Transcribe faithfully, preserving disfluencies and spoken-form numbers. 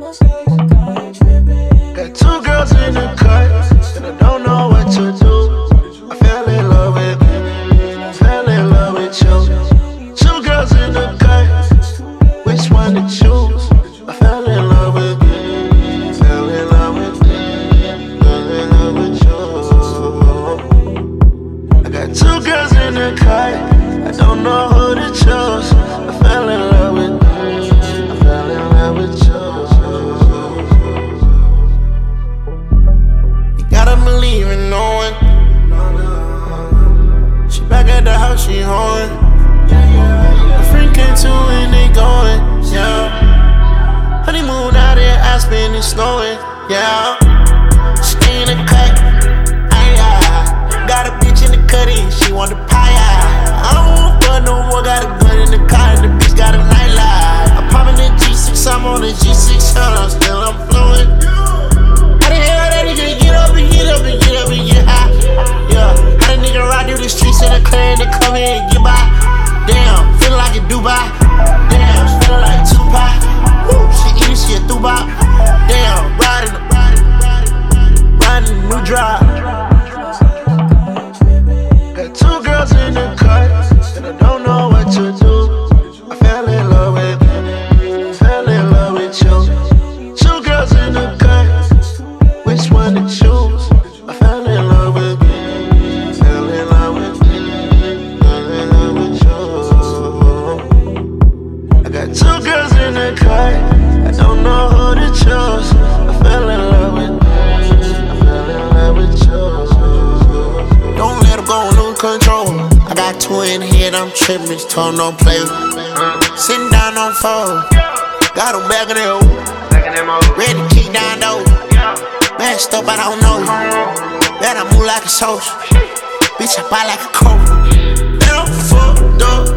Got two girls in the cut, and I don't know what to do. I fell in love with, fell in love with you. Two girls in the cut, which one to choose? I fell in love with, fell in love with, fell in love with you. I got two girls in the cut, I don't know who to choose. I fell in love with, I fell in love with you. Gotta believe in knowing. She back at the house, she hoeing. My friend came too and they going, yeah. Honeymoon out in Aspen, it's snowing, yeah. Stay in the cut, aye, aye. Got a bitch in the cutty, she want the pie, aye. I don't want fun no more, got a gun in the car and the bitch got a nightlight. I'm popping the G six, I'm on the G six, I'm still I'm flowing. Get up and get up and get up and get high. Yeah, how the nigga ride through the streets in the clear and they come in and get by. Damn, feelin' like a Dubai. Damn, feelin' like Tupac. Woo, she eatin' shit Dubai. Damn, riding, riding, riding, riding a new drive. Got two girls in the cut, and I don't know what to do. I fell in love with, fell in love with you. Two girls in the cut. Which one to choose? I fell in love with you, fell in love with you, fell in love with you. I got two girls in the cut, I don't know who to choose. I fell in love with you, I fell in love with you. Don't let her go, lose control. I got two in here, I'm trippin', just told don't play with me. Sitting down on four, got them back in the O, ready to kick down though. Messed up, I don't know you. Bet I move like a social. Bitch, I buy like a coat. Then I'm fucked up.